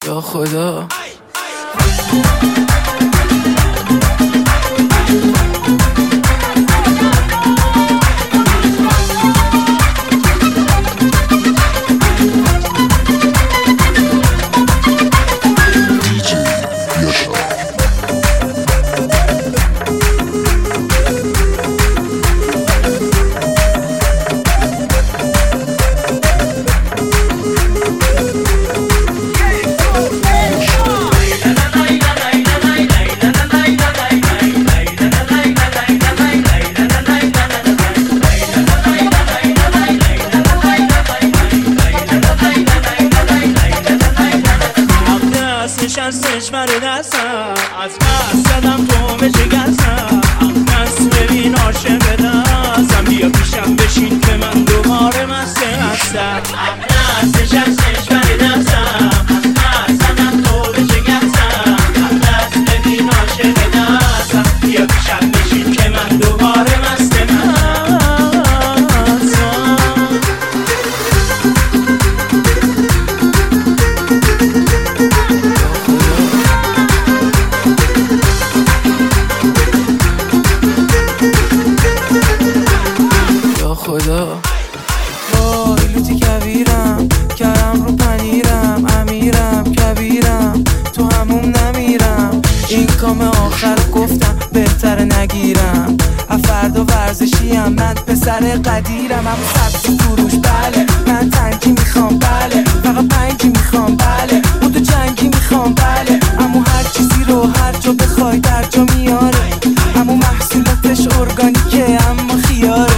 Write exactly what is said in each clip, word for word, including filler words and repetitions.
یا خدا نشستش بر دستم از قصد زدم تو به جگرسم نست ببین عاشق دستم بیا پیشم بشین که من دوباره مست هستم نست نشستش بر دستم از قصد زدم تو به جگرسم نست ببین عاشق دستم بیا پیشم بشین که من دوباره مست هستم خدا وای لوتی کبیرم کرم رو پنیرم امیرم کبیرم تو هموم نمیرم این کام آخر گفتم بهتر نگیرم افردا ورزشیم من پسر قدیرم همون سبزی فروش بله من تنگی میخوام بله فقط پنجی میخوام بله بودو جنگی میخوام بله همون هر چیزی رو هر جا بخوای در جا میاره همون محصولاتش ارگانیکه اما خیاره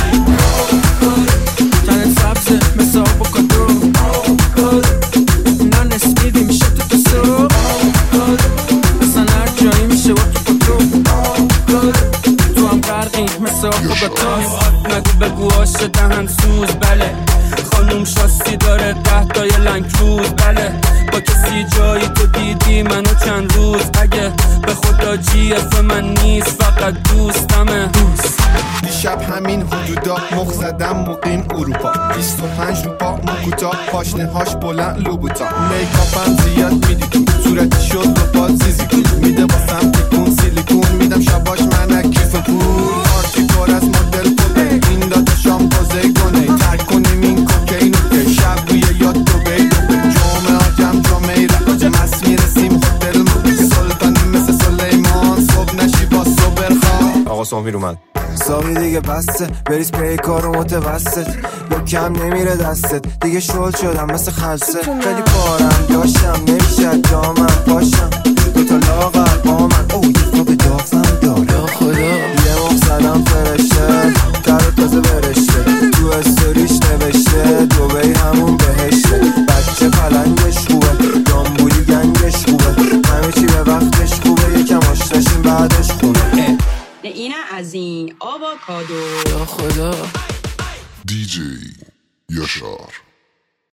نگو بگو آشه دهن سوز بله خانوم شاستی داره ده تای لنگروز بله با کسی جایی تو دیدی منو چند روز اگه به خدا جی اف من نیست فقط دوستمه دوست دیشب همین حدودا مخ زدم مقیم اروپا بیست و پنج رو پا مکوتا پاشنه هاش بلند لوبوتا میکاپم زیاد میدیدون صورتی شد و باد زیزی کن میده باسم تکون سیلیکون میدم شباش منک کیف پول آرتی کار از مدل خوبه این داده شام بازه گونه ترک کنیم این کوکینو که شب روی یاد دو بیدو به جامعه ها جمع جامعه را مست میرسیم هتل مبیک سلطانی مثل سلیمان صبح نشی با صبر خواه آقا سامیر اومد سامی دیگه بسته بریز پی کارو متوسط یا کم نمیره دستت دیگه شل شدم مثل خلصه خیلی کارم داشتم نمیشه دامم پاشم دوتا لاغر با من او یه خواب دافم داره یا خدا یه مخ زدم فرشته در تازه برشته تو استوریش نوشته دوبهی همون بهشته بچه پلنگش خوبه دامبولی گنگش خوبه همه چی به وقتش خوبه یکم آشتاشیم بعدش خونه اینه از این آووکادو یا خدا دی جی یاشار.